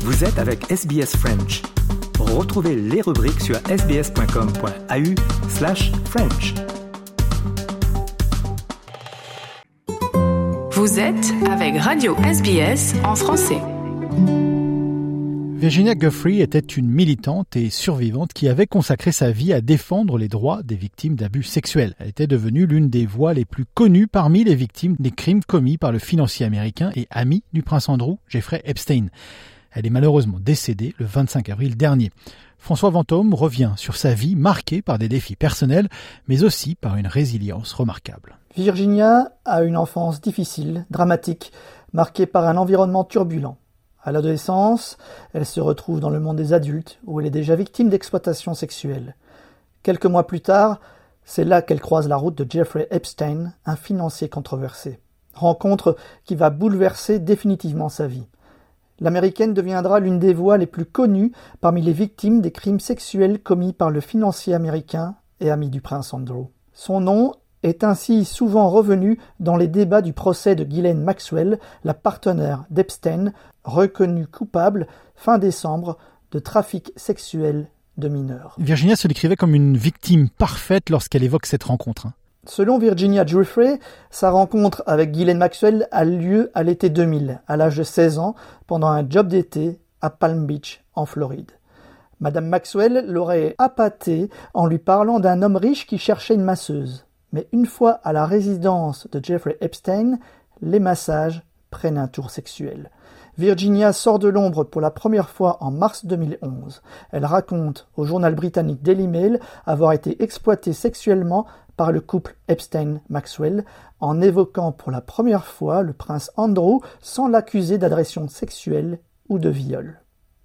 Vous êtes avec SBS French. Retrouvez les rubriques sur sbs.com.au/French. Vous êtes avec Radio SBS en français. Virginia Giuffre était une militante et survivante qui avait consacré sa vie à défendre les droits des victimes d'abus sexuels. Elle était devenue l'une des voix les plus connues parmi les victimes des crimes commis par le financier américain et ami du prince Andrew, Jeffrey Epstein. Elle est malheureusement décédée le 25 avril dernier. François Vanthomme revient sur sa vie marquée par des défis personnels, mais aussi par une résilience remarquable. Virginia a une enfance difficile, dramatique, marquée par un environnement turbulent. À l'adolescence, elle se retrouve dans le monde des adultes, où elle est déjà victime d'exploitation sexuelle. Quelques mois plus tard, c'est là qu'elle croise la route de Jeffrey Epstein, un financier controversé. Rencontre qui va bouleverser définitivement sa vie. L'Américaine deviendra l'une des voix les plus connues parmi les victimes des crimes sexuels commis par le financier américain et ami du prince Andrew. Son nom est ainsi souvent revenu dans les débats du procès de Ghislaine Maxwell, la partenaire d'Epstein, reconnue coupable fin décembre de trafic sexuel de mineurs. Virginia se décrivait comme une victime parfaite lorsqu'elle évoque cette rencontre. Selon Virginia Giuffre, sa rencontre avec Ghislaine Maxwell a lieu à l'été 2000, à l'âge de 16 ans, pendant un job d'été à Palm Beach, en Floride. Madame Maxwell l'aurait appâtée en lui parlant d'un homme riche qui cherchait une masseuse. Mais une fois à la résidence de Jeffrey Epstein, les massages prennent un tour sexuel. Virginia sort de l'ombre pour la première fois en mars 2011. Elle raconte au journal britannique Daily Mail avoir été exploitée sexuellement par le couple Epstein-Maxwell en évoquant pour la première fois le prince Andrew sans l'accuser d'agression sexuelle ou de viol.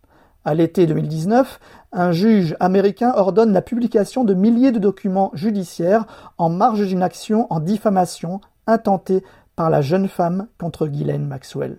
À l'été 2019, un juge américain ordonne la publication de milliers de documents judiciaires en marge d'une action en diffamation intentée par la jeune femme contre Ghislaine Maxwell.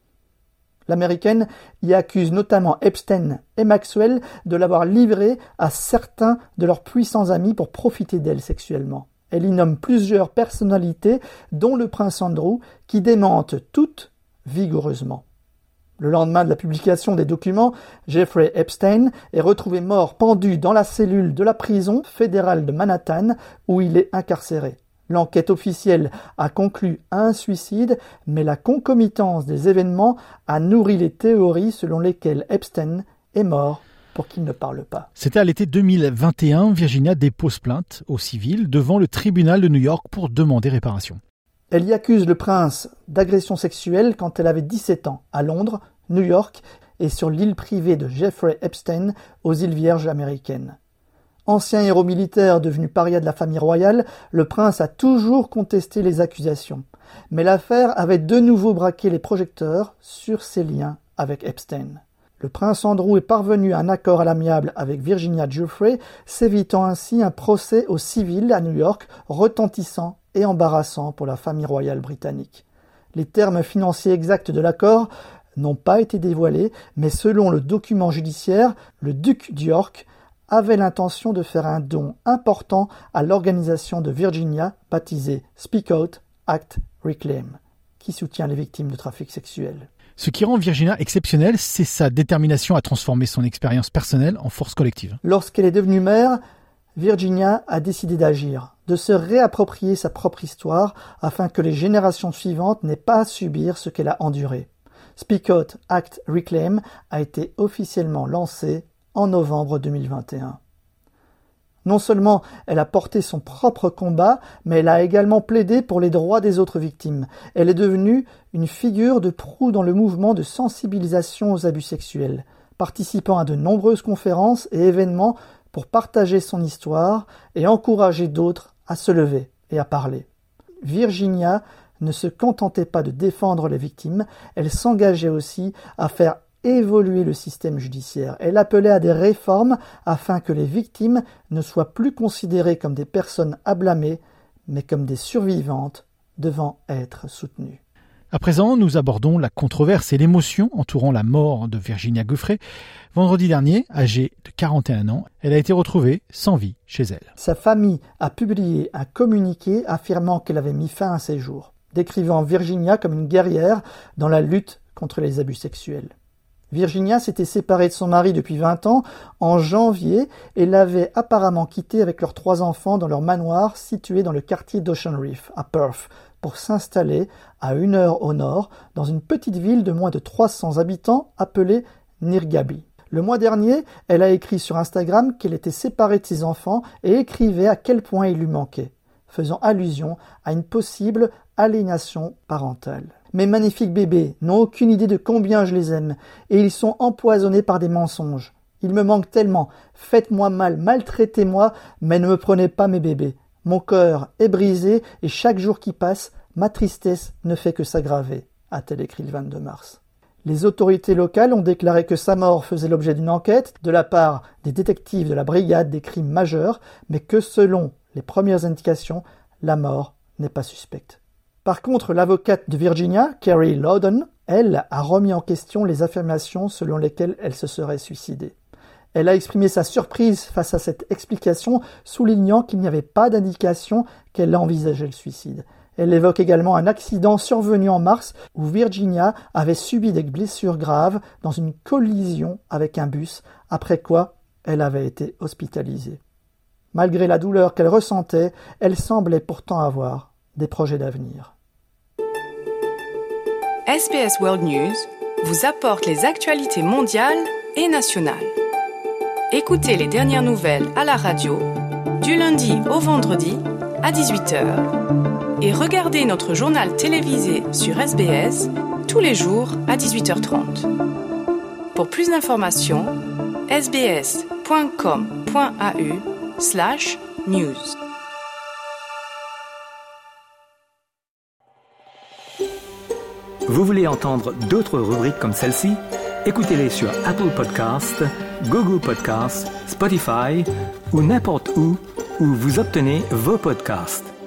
L'Américaine y accuse notamment Epstein et Maxwell de l'avoir livrée à certains de leurs puissants amis pour profiter d'elle sexuellement. Elle y nomme plusieurs personnalités, dont le prince Andrew, qui démentent toutes vigoureusement. Le lendemain de la publication des documents, Jeffrey Epstein est retrouvé mort pendu dans la cellule de la prison fédérale de Manhattan où il est incarcéré. L'enquête officielle a conclu à un suicide, mais la concomitance des événements a nourri les théories selon lesquelles Epstein est mort pour qu'il ne parle pas. C'était à l'été 2021, Virginia dépose plainte au civil devant le tribunal de New York pour demander réparation. Elle y accuse le prince d'agression sexuelle quand elle avait 17 ans, à Londres, New York et sur l'île privée de Jeffrey Epstein aux îles Vierges américaines. Ancien héros militaire devenu paria de la famille royale, le prince a toujours contesté les accusations. Mais l'affaire avait de nouveau braqué les projecteurs sur ses liens avec Epstein. Le prince Andrew est parvenu à un accord à l'amiable avec Virginia Giuffre, s'évitant ainsi un procès au civil à New York retentissant et embarrassant pour la famille royale britannique. Les termes financiers exacts de l'accord n'ont pas été dévoilés, mais selon le document judiciaire, le duc d'York avait l'intention de faire un don important à l'organisation de Virginia baptisée Speak Out, Act, Reclaim, qui soutient les victimes de trafic sexuel. Ce qui rend Virginia exceptionnelle, c'est sa détermination à transformer son expérience personnelle en force collective. Lorsqu'elle est devenue mère, Virginia a décidé d'agir, de se réapproprier sa propre histoire afin que les générations suivantes n'aient pas à subir ce qu'elle a enduré. Speak Out, Act, Reclaim a été officiellement lancé en novembre 2021. Non seulement elle a porté son propre combat, mais elle a également plaidé pour les droits des autres victimes. Elle est devenue une figure de proue dans le mouvement de sensibilisation aux abus sexuels, participant à de nombreuses conférences et événements pour partager son histoire et encourager d'autres à se lever et à parler. Virginia ne se contentait pas de défendre les victimes, elle s'engageait aussi à faire évoluer le système judiciaire. Elle appelait à des réformes afin que les victimes ne soient plus considérées comme des personnes à blâmer, mais comme des survivantes devant être soutenues. À présent, nous abordons la controverse et l'émotion entourant la mort de Virginia Giuffre. Vendredi dernier, âgée de 41 ans, elle a été retrouvée sans vie chez elle. Sa famille a publié un communiqué affirmant qu'elle avait mis fin à ses jours, décrivant Virginia comme une guerrière dans la lutte contre les abus sexuels. Virginia s'était séparée de son mari depuis 20 ans en janvier et l'avait apparemment quitté avec leurs 3 enfants dans leur manoir situé dans le quartier d'Ocean Reef, à Perth, pour s'installer à 1 heure au nord dans une petite ville de moins de 300 habitants appelée Nirgabi. Le mois dernier, elle a écrit sur Instagram qu'elle était séparée de ses enfants et écrivait à quel point il lui manquait, faisant allusion à une possible aliénation parentale. Mes magnifiques bébés n'ont aucune idée de combien je les aime, et ils sont empoisonnés par des mensonges. Ils me manquent tellement, faites-moi mal, maltraitez-moi, mais ne me prenez pas mes bébés. Mon cœur est brisé, et chaque jour qui passe, ma tristesse ne fait que s'aggraver, a-t-elle écrit le 22 mars. Les autorités locales ont déclaré que sa mort faisait l'objet d'une enquête de la part des détectives de la brigade des crimes majeurs, mais que selon les premières indications, la mort n'est pas suspecte. Par contre, l'avocate de Virginia, Carrie Loudon, elle, a remis en question les affirmations selon lesquelles elle se serait suicidée. Elle a exprimé sa surprise face à cette explication, soulignant qu'il n'y avait pas d'indication qu'elle envisageait le suicide. Elle évoque également un accident survenu en mars où Virginia avait subi des blessures graves dans une collision avec un bus, après quoi elle avait été hospitalisée. Malgré la douleur qu'elle ressentait, elle semblait pourtant avoir des projets d'avenir. SBS World News vous apporte les actualités mondiales et nationales. Écoutez les dernières nouvelles à la radio, du lundi au vendredi à 18h. Et regardez notre journal télévisé sur SBS tous les jours à 18h30. Pour plus d'informations, sbs.com.au/news. Vous voulez entendre d'autres rubriques comme celle-ci? Écoutez-les sur Apple Podcasts, Google Podcasts, Spotify ou n'importe où vous obtenez vos podcasts.